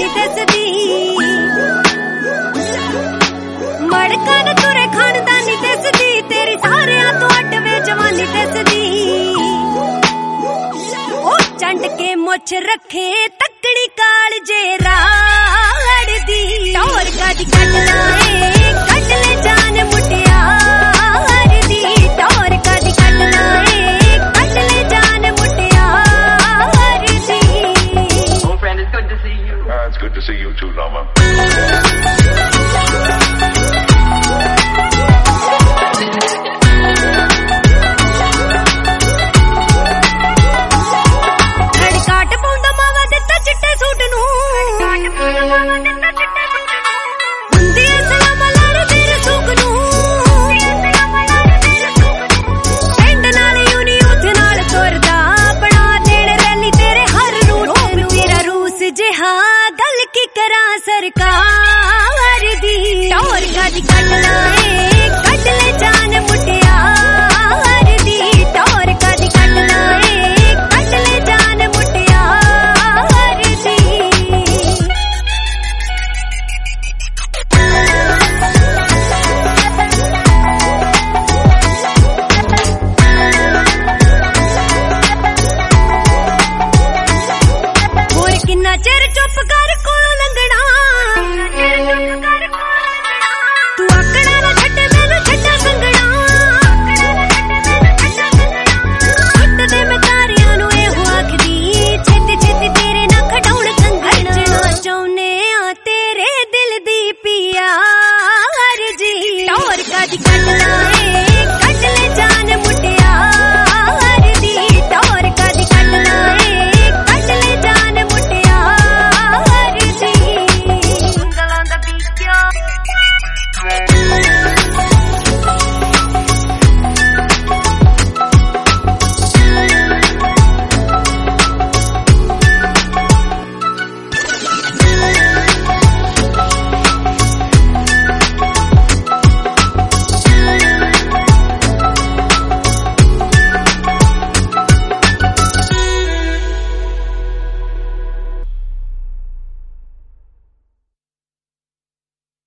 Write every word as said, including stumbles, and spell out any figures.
ਨੀ ਦਿਸਦੀ ਮੜਕਾਂ ਨੂੰ ਤੁਰੇ ਖਾਣਦਾ ਨੀ ਦਿਸਦੀ ਤੇਰੀ ਸਾਰਿਆਂ ਤੋਂ ਅੱਡਵੇਂ ਜਵਾਨੀ ਦਿਸਦੀ ਉਹ ਚੰਡ ਕੇ ਮੁੱਛ ਰੱਖੇ ਤੱਕੜੀ ਕਾਲ ਜੇ ਰਾੜ ਦੀ ਟੌਰ ਕਾਦੀ ਕੱਢ ਲਾਏ ਕੱਢ ਲੈ ਜਾਨ ਮੁਟਿਆਰ ਦੀ ਟੌਰ ਕਾਦੀ ਕੱਢ ਲਾਏ ਕੱਢ ਲੈ ਜਾਨ ਮੁਟਿਆਰ ਦੀ Oh friend, it's good to see you. Ah, it's good to see you too, Lama. सरकार दी टौर कादी कट ला